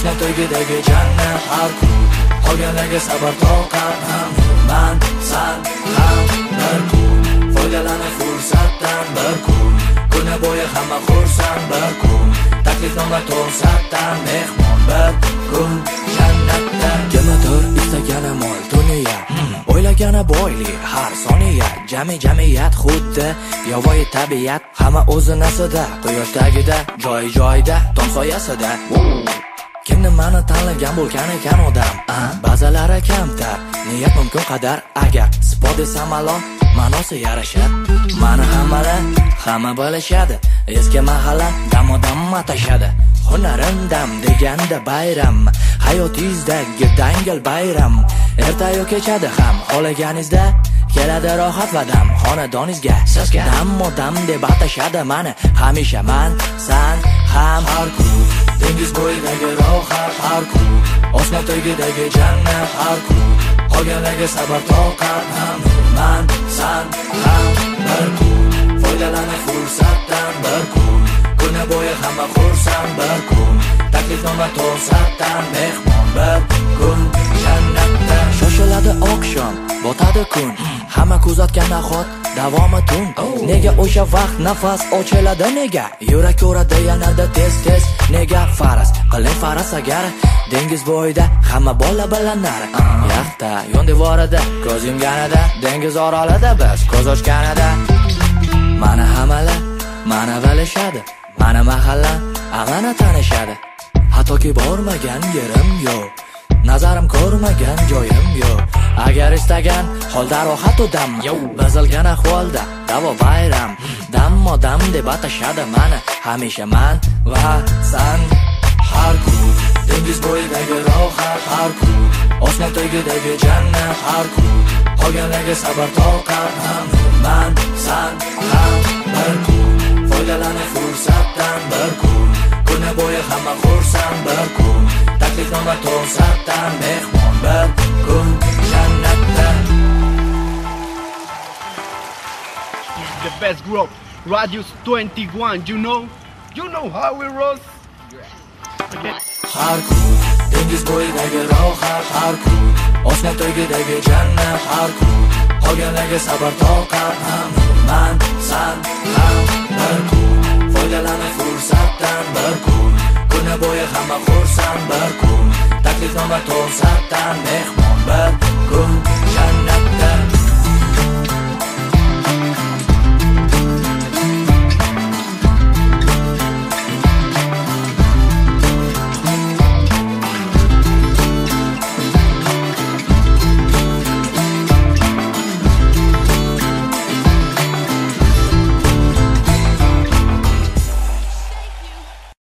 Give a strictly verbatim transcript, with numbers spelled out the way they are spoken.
Osmon tagidagi jannat har kun, qolganlarga sabr toqat ham. Man san ham bir kun, foydalanib fursatdan bir kun. Kuni bo'yi hamma xursand bir kun, taklifnoma to'satdan mehmon bir kun jannatda. Kimdir istagani mol dunyo, o'ylagani boylik har soniya. Jami jamiyat xuddi yovvoyi tabiat, hamma o'z nasida, quyosh tagida, joy joyida, tong soyasida. Kim nimani tanlagan bo'lgan ekan odam? Ba'zalari kamtar, niyat mumkin qadar. Agar sport desa malon, ma'nosi yarashar. Mani hammalar hamma bilishadi, eski mahalla dam-dam matashadi. Hunarim dam deganda bayram, hayotingizdagi dangal bayram. Ertayu kechadi ham xohlaganingizda, keladi rohat va dam xonadoningizga. Sizga dam-dam deb atashadi mani hamisha. Man san ham har kun, dengiz bo'yidagi rohat har kun, osmon tagidagi jannat har kun, qolganlarga sabr toqat ham. Man san ham bir kun, foydalanib fursatdan bir kun. Kuni bo'yi hamma xursand bir kun, taklifnoma to'satdan mehmon bir kun jannatda. Shoshiladi oqshom, botadi kun, hamma kuzatgan nahot davomi tun. Nega o'sha vaqt nafas ochiladi nega? Yurak ko'radi yanada tez tez nega? Faraz qiling faraz agar dengiz bo'yida hamma bola bilanar. Yaxta yon devorida ko'z yumganida, dengiz orolida biz ko'z ochganida. Mana hammalar mana bilishadi, mana mahalla amana tanishadi. Hattoki bormagan yerim yo'q, nazarim ko'rmagan joyim yo'q. Agar istagan holda rohat u dam, bazilgan ahvolda davo bayram. Dammo dam deb atashadi mani hamisha. Man va san har kun, dengiz bo'yidagi rohat har kun, osmon tagidagi jannat har kun, qolganlarga sabr toqat ham. Man san ham bir kun, foydalanib fursatdan bir kun. Kuni bo'yi hamma xursand bir kun, taklifnoma to'satdan mehmon bir kun jannatda. The best group, Radius twenty-one, you know, you know how we roll. Okay. Har kun, dengiz bo'yidagi rohat har kun, osmon tagidagi jannat har kun, qolganlarga sabr toqat ham. Man san ham bir kun, foydalanib fursatdan bir kun. Kuni bo'yi hamma xursand bir kun, taklifnoma to'satdan mehmon bir kun